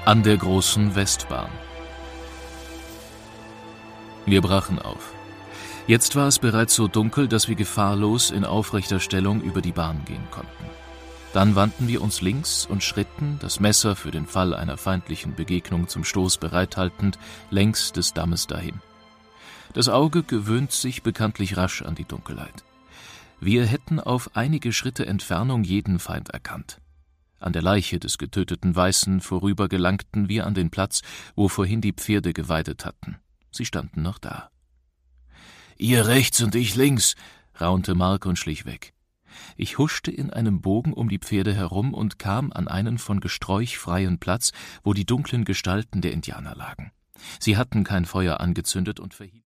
An der großen Westbahn. Wir brachen auf. Jetzt war es bereits so dunkel, dass wir gefahrlos in aufrechter Stellung über die Bahn gehen konnten. Dann wandten wir uns links und schritten, das Messer für den Fall einer feindlichen Begegnung zum Stoß bereithaltend, längs des Dammes dahin. Das Auge gewöhnt sich bekanntlich rasch an die Dunkelheit. Wir hätten auf einige Schritte Entfernung jeden Feind erkannt. An der Leiche des getöteten Weißen vorüber gelangten wir an den Platz, wo vorhin die Pferde geweidet hatten. Sie standen noch da. »Ihr rechts und ich links«, raunte Mark und schlich weg. Ich huschte in einem Bogen um die Pferde herum und kam an einen von Gesträuch freien Platz, wo die dunklen Gestalten der Indianer lagen. Sie hatten kein Feuer angezündet und verhielten